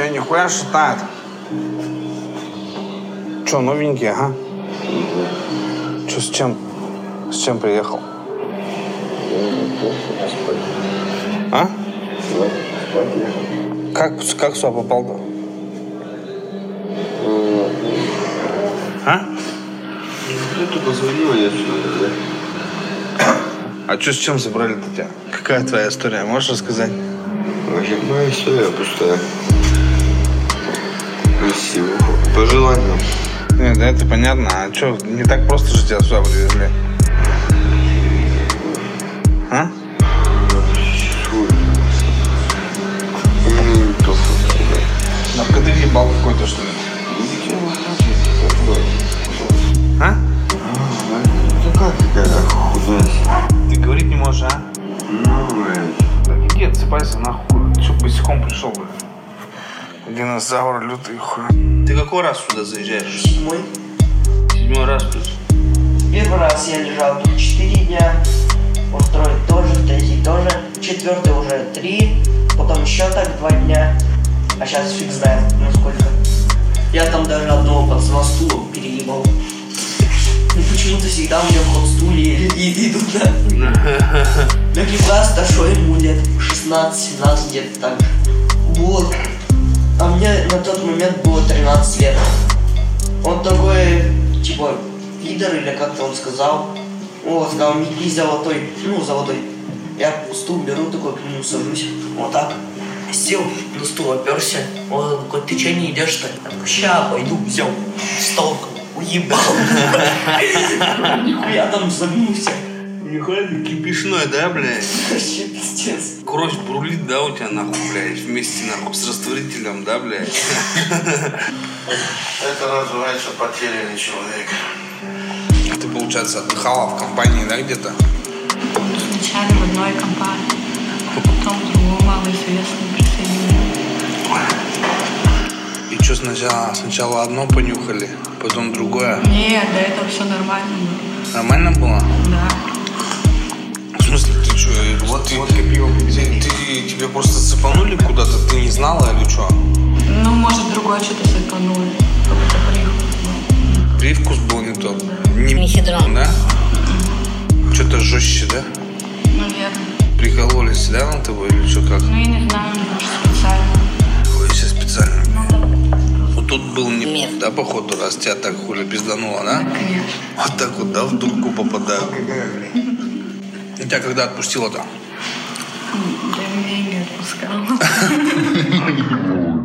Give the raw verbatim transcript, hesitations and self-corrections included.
тебя нихуя шатает. Че, новенький, ага? Че, с чем? С чем приехал? А? Как, как сюда попал-то? А? Кто-то позвонил, я сюда. А что, с чем забрали-то тебя? Какая твоя история? Можешь рассказать? Вообще, моя история пустая. Красиво. По желанию. Нет, да это понятно. А что, не так просто же тебя сюда привезли? А? Наркотик ебал какой-то, что ли? А? Ну как какая худая? Ты говорить не можешь, а? Ну, блядь. Да иди отсыпайся нахуй. Ты что, босиком пришел, блядь? Динозавр лютый, хуй. Ты какой раз сюда заезжаешь? Седьмой. Седьмой раз тут. Первый раз я лежал тут четыре дня, во второй тоже, в третий тоже, четвертый уже три, потом еще так два дня, а сейчас фиг знает, ну сколько. Я там даже одного пацана стулом переебал. Ну почему-то всегда у меня в ход стулья идут, да? Я прекрасно, что ему лет шестнадцать-семнадцать где-то так же. Вот. А мне на тот момент было тринадцать лет. Он такой, типа, пидор или как-то он сказал. О, сказал, метли золотой, ну, золотой. Я стул беру, такой к нему сажусь. Вот так. Сел, на стул оперся. Он такой, ты че не идешь-то? Я такой, ща пойду, взял стол, уебал. Нихуя там загнулся. Нихуя ты кипишной, да, блядь? Вообще пиздец. Кровь бурлит, да, у тебя, нахуй, блядь, вместе, нахуй, с растворителем, да, блядь? Это называется потерянный человек. Ты, получается, отдыхала в компании, да, где-то? Вначале в одной компании, потом в другую малоизвестную присоединили. И что, сначала, сначала одно понюхали, потом другое? Нет, до этого все нормально было. Нормально было? Да. В смысле, ты что, Вот, ты, водка, пиво, ты, бензин. ты, тебя просто цепанули куда-то, ты не знала или что? Ну, может, другое что-то сыпанули. Какой-то привкус. Привкус был не тот? Не Мефедрон. Да? Что-то жестче, да? Наверное. Прикололись, да, на тобой или что, как? Ну, я не знаю, может, специально. Ой, сейчас специально. Вот тут был не меф, да, походу, раз тебя так хули пиздануло, да? Да, конечно. Вот так вот, да, в дурку попадаю. И тебя когда отпустило-то? Я меня и не отпускала.